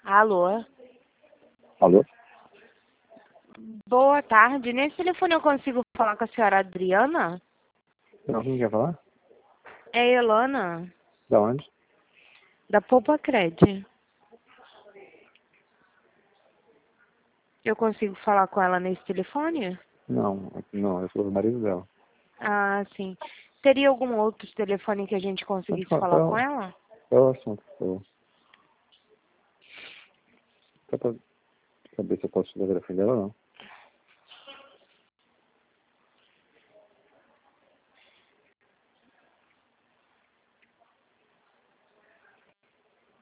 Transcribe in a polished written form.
Alô? Alô? Boa tarde. Nesse telefone eu consigo falar com a senhora Adriana? Não, quem quer falar? É a Elana, Da onde? da Poupa Cred. Eu consigo falar com ela nesse telefone? Não, eu sou o marido dela. Ah, sim. Teria algum outro telefone que a gente Pode conseguisse falar, falar com ela? qual é o assunto? Só pra saber se eu posso fotografar dela ou não.